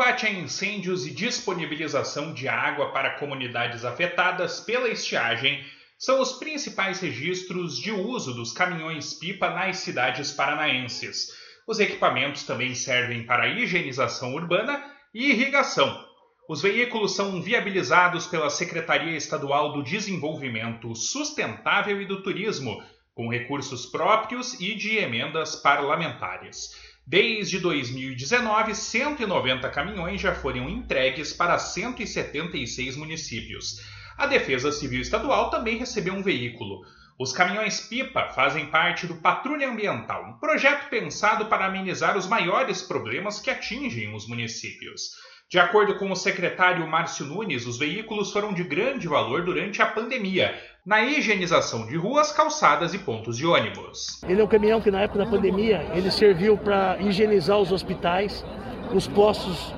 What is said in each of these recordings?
combate a incêndios e disponibilização de água para comunidades afetadas pela estiagem são os principais registros de uso dos caminhões-pipa nas cidades paranaenses. Os equipamentos também servem para higienização urbana e irrigação. Os veículos são viabilizados pela Secretaria Estadual do Desenvolvimento Sustentável e do Turismo, com recursos próprios e de emendas parlamentares. Desde 2019, 190 caminhões já foram entregues para 176 municípios. A Defesa Civil Estadual também recebeu um veículo. Os caminhões-pipa fazem parte do Patrulha Ambiental, um projeto pensado para amenizar os maiores problemas que atingem os municípios. De acordo com o secretário Márcio Nunes, os veículos foram de grande valor durante a pandemia, na higienização de ruas, calçadas e pontos de ônibus. Ele é um caminhão que na época da pandemia ele serviu para higienizar os hospitais, os postos,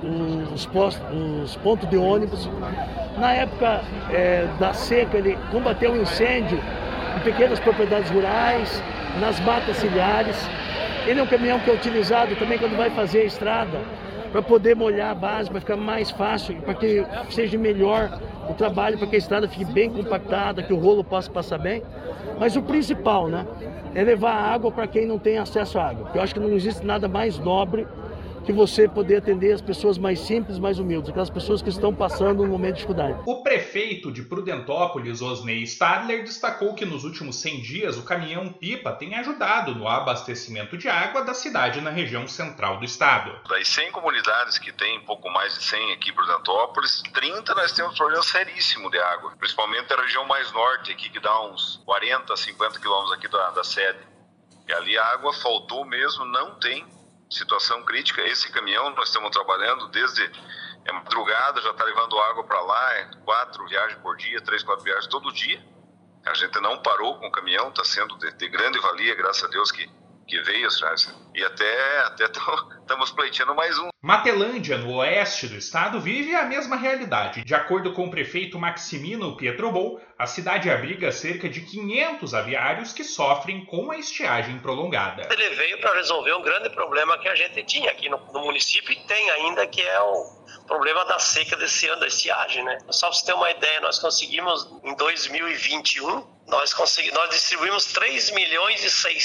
os pontos de ônibus. Na época da seca ele combateu o incêndio em pequenas propriedades rurais, nas matas ciliares. Ele é um caminhão que é utilizado também quando vai fazer a estrada, para poder molhar a base, para ficar mais fácil, para que seja melhor o trabalho, para que a estrada fique bem compactada, que o rolo possa passar bem. Mas o principal, é levar água para quem não tem acesso à água. Eu acho que não existe nada mais nobre que você poder atender as pessoas mais simples, mais humildes, aquelas pessoas que estão passando um momento de dificuldade. O prefeito de Prudentópolis, Osney Stadler, destacou que nos últimos 100 dias o caminhão-pipa tem ajudado no abastecimento de água da cidade na região central do estado. Das 100 comunidades que tem, pouco mais de 100 aqui em Prudentópolis, 30 nós temos um problema seríssimo de água, principalmente a região mais norte aqui, que dá uns 40, 50 quilômetros aqui da sede. E ali a água faltou mesmo, não tem. Situação crítica. Esse caminhão nós estamos trabalhando desde madrugada, já está levando água para lá, 4 viagens por dia, 3, 4 viagens todo dia. A gente não parou com o caminhão, está sendo de grande valia, graças a Deus que veio, e até estamos pleiteando mais um. Matelândia, no oeste do estado, vive a mesma realidade. De acordo com o prefeito Maximino Pietrobol, a cidade abriga cerca de 500 aviários que sofrem com a estiagem prolongada. Ele veio para resolver um grande problema que a gente tinha aqui no município e tem ainda, que é o problema da seca desse ano, da estiagem, Só para você ter uma ideia, nós conseguimos, em 2021, nós distribuímos 3 milhões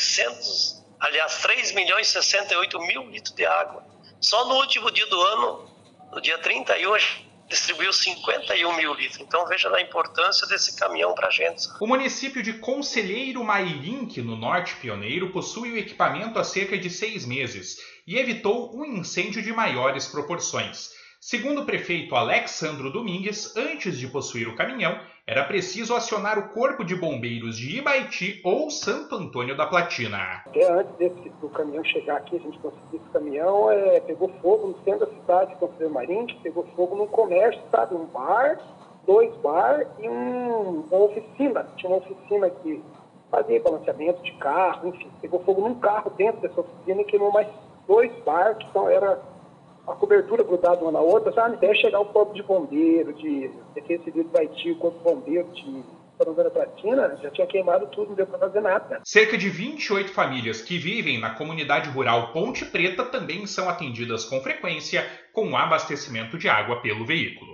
e 68 mil litros de água. Só no último dia do ano, no dia 31, a gente distribuiu 51 mil litros. Então veja a importância desse caminhão para a gente. O município de Conselheiro Mairink, no Norte Pioneiro, possui o equipamento há cerca de 6 meses e evitou um incêndio de maiores proporções. Segundo o prefeito Alexandro Domingues, antes de possuir o caminhão, era preciso acionar o Corpo de Bombeiros de Ibaiti ou Santo Antônio da Platina. Até antes do caminhão chegar aqui, a gente conseguiu esse caminhão, pegou fogo no centro da cidade de Conselheiro Mairink, pegou fogo num comércio, um bar, 2 bar e uma oficina. Tinha uma oficina que fazia balanceamento de carro, enfim, pegou fogo num carro dentro dessa oficina e queimou mais 2 bar, que era a cobertura grudada uma na outra, até chegar o corpo de bombeiro, de Defesa Civil de Haiti, o corpo de bombeiro de Santo Antônio da Platina, já tinha queimado tudo, não deu para fazer nada. Cerca de 28 famílias que vivem na comunidade rural Ponte Preta também são atendidas com frequência com o abastecimento de água pelo veículo.